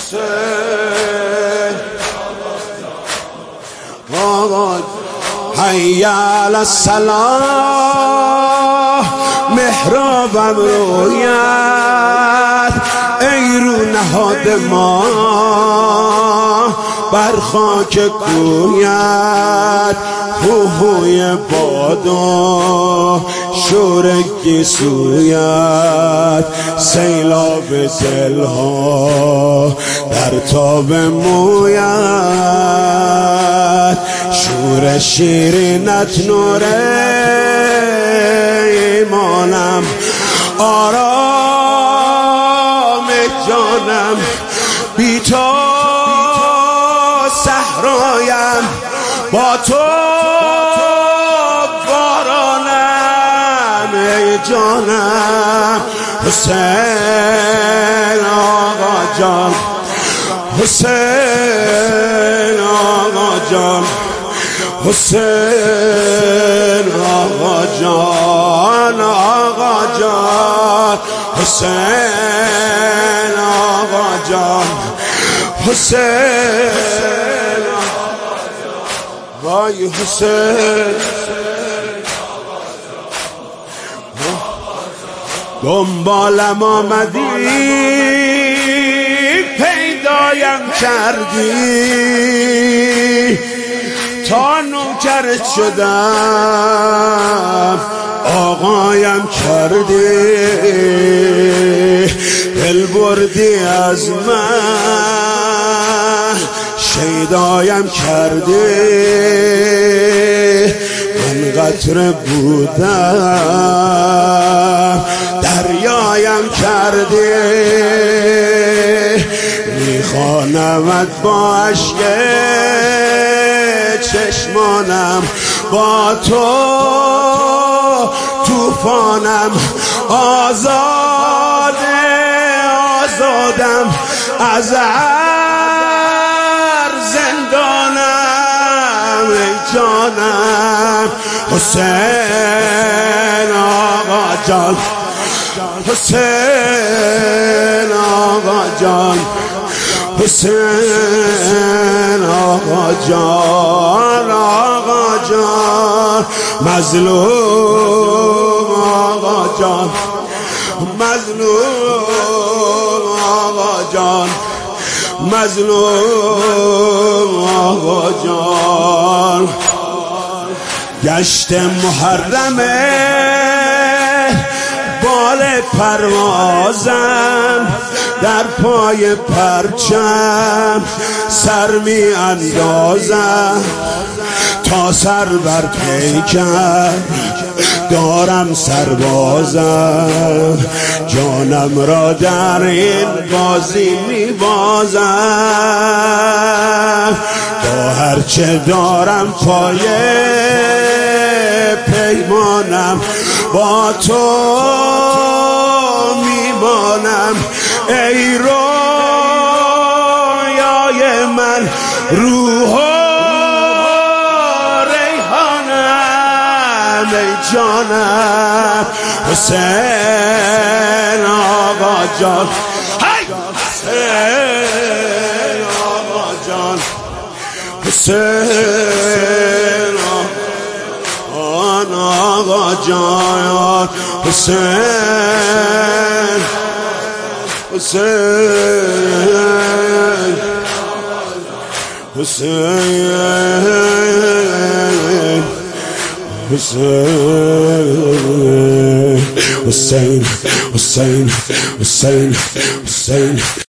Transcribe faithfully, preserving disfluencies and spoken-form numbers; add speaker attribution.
Speaker 1: حسین آقا حی علی الصلاة محرابم رویت ای رو نهاد ما بر خاک کویت هوهوی باد و شور گیسویت سیلاب دلها در تاب مویت شور شیرینت نور ایمانم آرام جانم بی تو صحرایم با تو بارانم ای جانم حسین آقا جان حسین آقا جان حسین آقا جان آقا جان حسین آقا جان حسین وای حسین دنبالم آمدی پیدایم کردی تا نوکرت شدم آقایم کردی دل بردی از من شیدایم کردی من قطره بودم دریایم کردی میخوانمت با عشق چشمانم با تو توفانم آزاد آزادم از هر زندانم ای جانم حسین آقا جان حسین آقا جان حسین آقا جان آقا جان مظلوم آقا جان مظلوم آقا جان مظلوم آقا جان گشت محرمه بال پروازم در پای پرچم سر می اندازم تا سر بر پیکر دارم سربازم جانم را در این بازی می بازم با هرچه دارم پای پیمانم با تو میمانم ای رویای من روح و ریحانم ای جانم حسین آقا جان حسین آقا جان حسین آقا جان حسین حسین حسین حسین حسین حسین حسین حسین